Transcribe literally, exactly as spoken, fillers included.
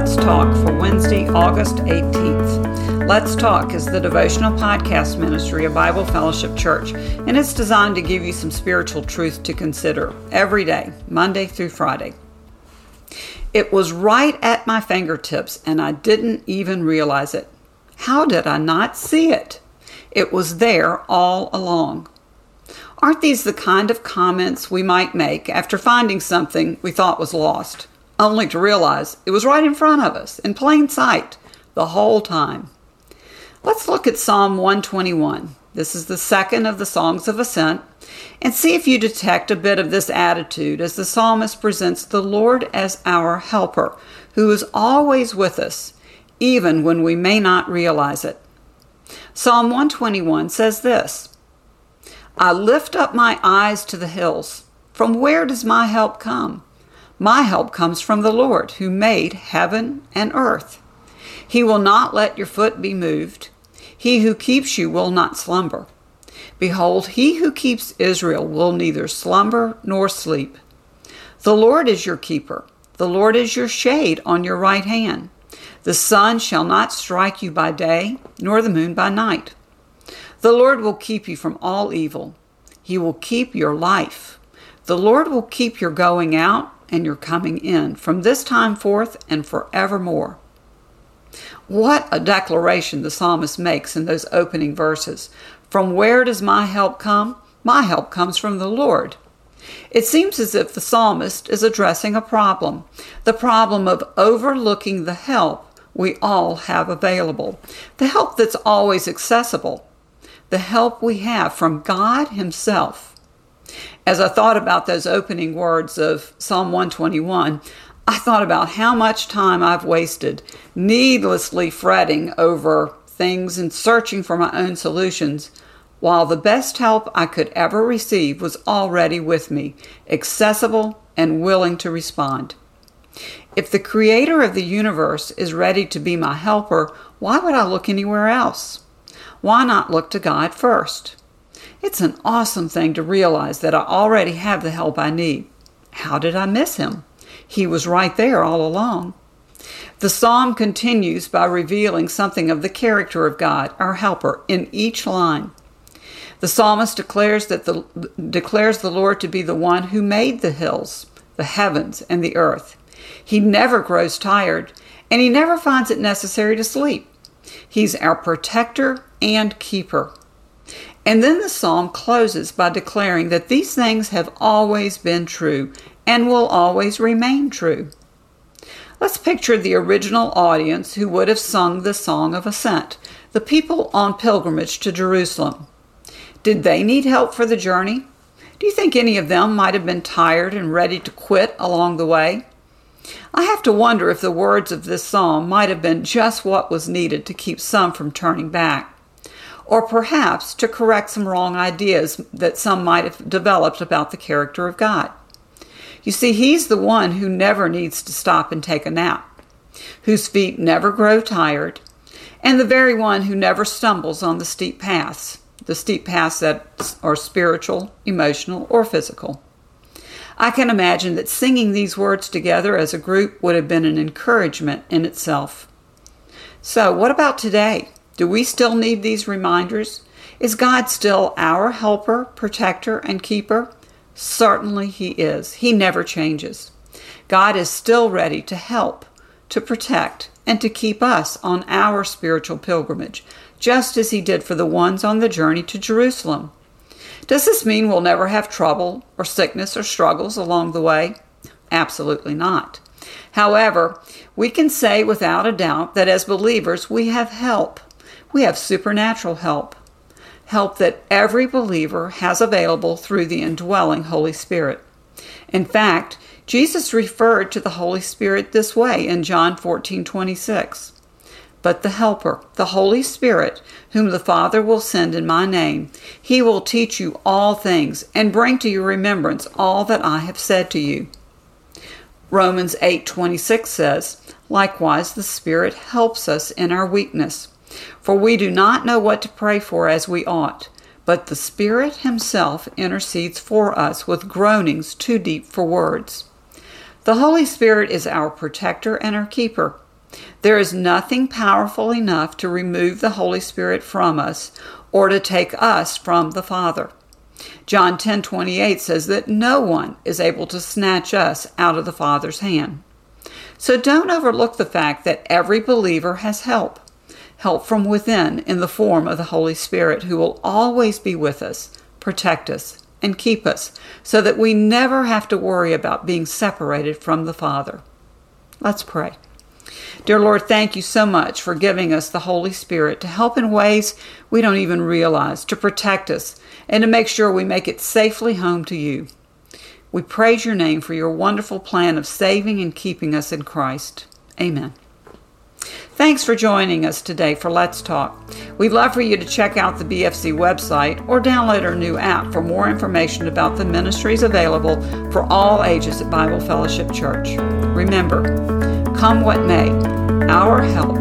Let's Talk for Wednesday, August eighteenth. Let's Talk is the devotional podcast ministry of Bible Fellowship Church, and it's designed to give you some spiritual truth to consider every day, Monday through Friday. It was right at my fingertips, and I didn't even realize it. How did I not see it? It was there all along. Aren't these the kind of comments we might make after finding something we thought was lost, only to realize it was right in front of us, in plain sight, the whole time? Let's look at Psalm one twenty-one. This is the second of the Songs of Ascent, and see if you detect a bit of this attitude as the psalmist presents the Lord as our helper, who is always with us, even when we may not realize it. Psalm one twenty-one says this: I lift up my eyes to the hills. From where does my help come? My help comes from the Lord, who made heaven and earth. He will not let your foot be moved. He who keeps you will not slumber. Behold, he who keeps Israel will neither slumber nor sleep. The Lord is your keeper. The Lord is your shade on your right hand. The sun shall not strike you by day, nor the moon by night. The Lord will keep you from all evil. He will keep your life. The Lord will keep your going out and your coming in from this time forth and forevermore. What a declaration the psalmist makes in those opening verses. From where does my help come? My help comes from the Lord. It seems as if the psalmist is addressing a problem, the problem of overlooking the help we all have available, the help that's always accessible, the help we have from God Himself. As I thought about those opening words of Psalm one twenty-one, I thought about how much time I've wasted needlessly fretting over things and searching for my own solutions, while the best help I could ever receive was already with me, accessible and willing to respond. If the Creator of the universe is ready to be my helper, why would I look anywhere else? Why not look to God first? It's an awesome thing to realize that I already have the help I need. How did I miss Him? He was right there all along. The psalm continues by revealing something of the character of God, our helper, in each line. The psalmist declares that the declares the Lord to be the one who made the hills, the heavens, and the earth. He never grows tired, and He never finds it necessary to sleep. He's our protector and keeper. And then the psalm closes by declaring that these things have always been true and will always remain true. Let's picture the original audience who would have sung the Song of Ascent, the people on pilgrimage to Jerusalem. Did they need help for the journey? Do you think any of them might have been tired and ready to quit along the way? I have to wonder if the words of this psalm might have been just what was needed to keep some from turning back, or perhaps to correct some wrong ideas that some might have developed about the character of God. You see, He's the one who never needs to stop and take a nap, whose feet never grow tired, and the very one who never stumbles on the steep paths, the steep paths that are spiritual, emotional, or physical. I can imagine that singing these words together as a group would have been an encouragement in itself. So, what about today? Do we still need these reminders? Is God still our helper, protector, and keeper? Certainly He is. He never changes. God is still ready to help, to protect, and to keep us on our spiritual pilgrimage, just as He did for the ones on the journey to Jerusalem. Does this mean we'll never have trouble or sickness or struggles along the way? Absolutely not. However, we can say without a doubt that as believers we have help. We have supernatural help, help that every believer has available through the indwelling Holy Spirit. In fact, Jesus referred to the Holy Spirit this way in John fourteen twenty-six. But the Helper, the Holy Spirit, whom the Father will send in my name, He will teach you all things and bring to your remembrance all that I have said to you. Romans eight twenty-six says, likewise the Spirit helps us in our weakness. For we do not know what to pray for as we ought, but the Spirit Himself intercedes for us with groanings too deep for words. The Holy Spirit is our protector and our keeper. There is nothing powerful enough to remove the Holy Spirit from us or to take us from the Father. John ten twenty-eight says that no one is able to snatch us out of the Father's hand. So don't overlook the fact that every believer has help. Help from within in the form of the Holy Spirit, who will always be with us, protect us, and keep us, so that we never have to worry about being separated from the Father. Let's pray. Dear Lord, thank you so much for giving us the Holy Spirit to help in ways we don't even realize, to protect us, and to make sure we make it safely home to you. We praise your name for your wonderful plan of saving and keeping us in Christ. Amen. Thanks for joining us today for Let's Talk. We'd love for you to check out the B F C website or download our new app for more information about the ministries available for all ages at Bible Fellowship Church. Remember, come what may, our help